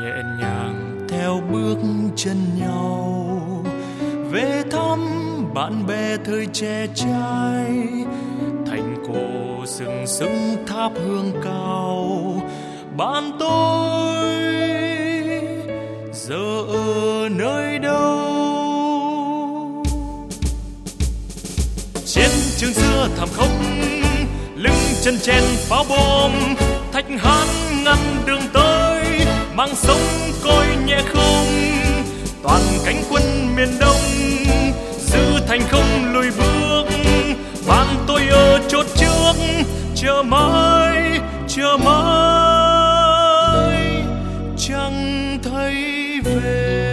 nhẹ nhàng theo bước chân nhau về thăm bạn bè thời trẻ trai. Thành cổ sừng sững tháp hương cao, bạn tôi giờ ở nơi đâu? Trên trường xưa thảm khốc, lưng chân chen pháo bom, thạch hán ngăn đường tới, mang sông coi nhẹ không. Toàn cánh quân miền Đông giữ thành không lùi bước. Bạn tôi ở chốt trước, chờ mãi chẳng thấy về.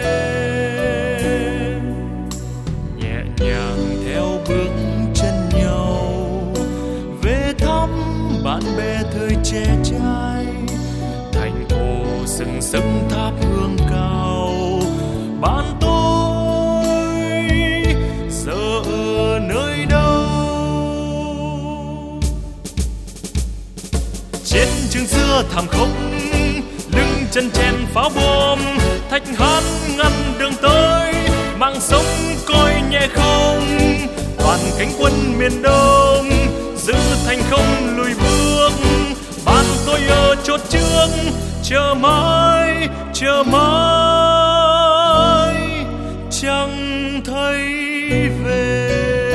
Nhẹ nhàng theo bước chân nhau về thăm bạn bè thời trẻ trai. Thành cổ sừng sững tháp hương cao, bạn tôi giờ ở nơi đâu? Trên trường xưa thảm khốc, lưng chân chen pháo bom, thạch hán ngăn đường tới, mang sông coi nhẹ không. Toàn cánh quân miền Đông giữ thành không lùi bước. Bạn tôi ở chốt trước, chờ mãi chẳng thấy về.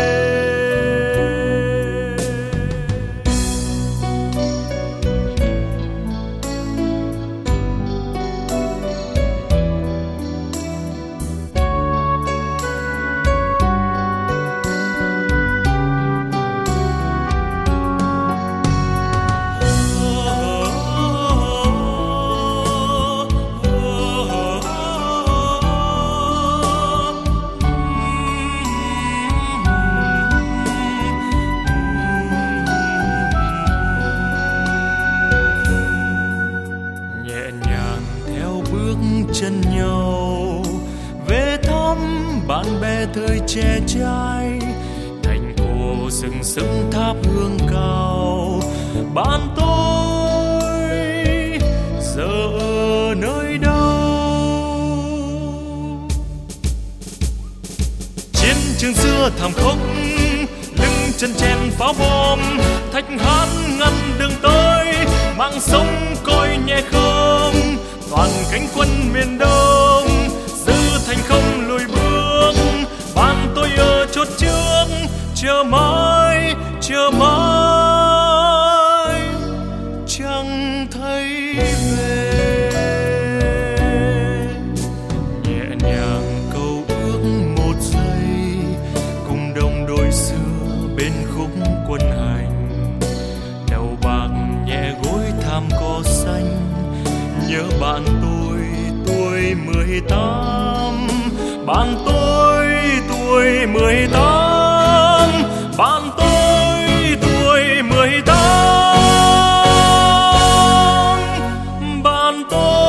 Chân nhau về thăm bạn bè thời trẻ trai. Thành cổ sừng sững tháp hương cao, bạn tôi giờ ở nơi đâu? Chiến trường xưa thảm khốc, lưng chân chen pháo bom, thạch hán ngăn đường tới, mang sông coi nhẹ không. Toàn cánh quân miền Đông giữ thành không lùi bước. Bạn tôi ở chốt trước, chờ mãi chẳng thấy về. Nhẹ nhàng câu ước một giây, cùng đồng đội xưa bên khúc quân hành. Đầu bạc nhẹ gối thảm cỏ xanh, nhớ bạn tôi tuổi 18. Bạn tôi tuổi 18. Bạn tôi tuổi 18. Bạn tôi